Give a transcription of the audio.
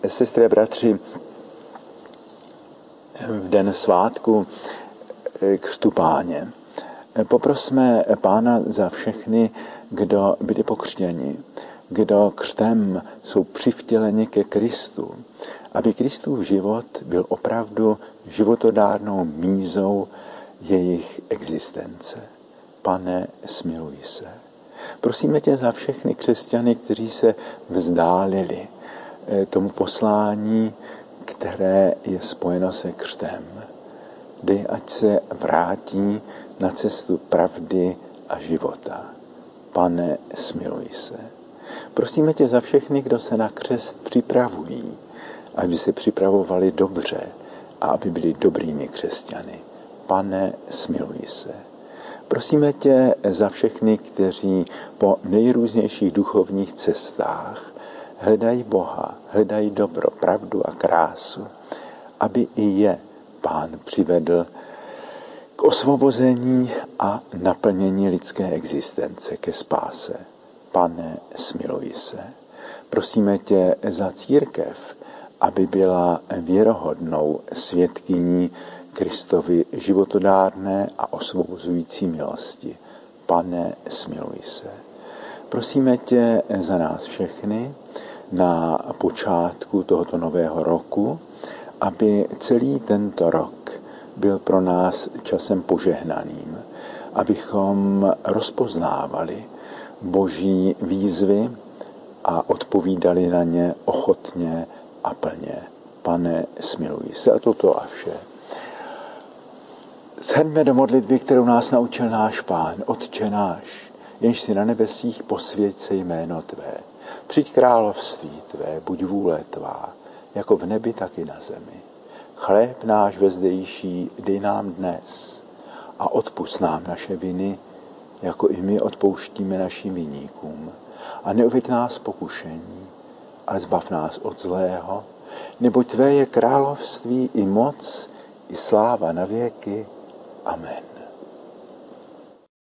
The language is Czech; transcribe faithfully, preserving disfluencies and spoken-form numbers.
Sestry a bratři, v den svátku křtu Páně poprosme Pána za všechny, kdo byli pokřtěni, kdo křtem jsou přivtěleni ke Kristu, aby Kristův život byl opravdu životodárnou mízou jejich existence. Pane, smiluj se. Prosíme tě za všechny křesťany, kteří se vzdálili tomu poslání, které je spojeno se křtem. Dej, ať se vrátí na cestu pravdy a života. Pane, smiluj se. Prosíme tě za všechny, kdo se na křest připravují, aby se připravovali dobře a aby byli dobrými křesťany. Pane, smiluj se. Prosíme tě za všechny, kteří po nejrůznějších duchovních cestách hledají Boha, hledají dobro, pravdu a krásu, aby i je Pán přivedl k osvobození a naplnění lidské existence, ke spáse. Pane, smiluj se. Prosíme tě za církev, aby byla věrohodnou svědkyní Kristovy životodárné a osvobozující milosti. Pane, smiluj se. Prosíme tě za nás všechny na počátku tohoto nového roku, aby celý tento rok byl pro nás časem požehnaným, abychom rozpoznávali Boží výzvy a odpovídali na ně ochotně a plně. Pane, smiluj se. A toto a vše shrňme do modlitby, kterou nás naučil náš Pán. Otče náš, jenž jsi na nebesích, posvěť se jméno tvé. Přijď království tvé, buď vůle tvá, jako v nebi, tak i na zemi. Chléb náš vezdejší dej nám dnes a odpusť nám naše viny, jako i my odpouštíme našim viníkům. A neuveď nás pokušení, ale zbav nás od zlého, neboť tvé je království i moc, i sláva na věky. Amen.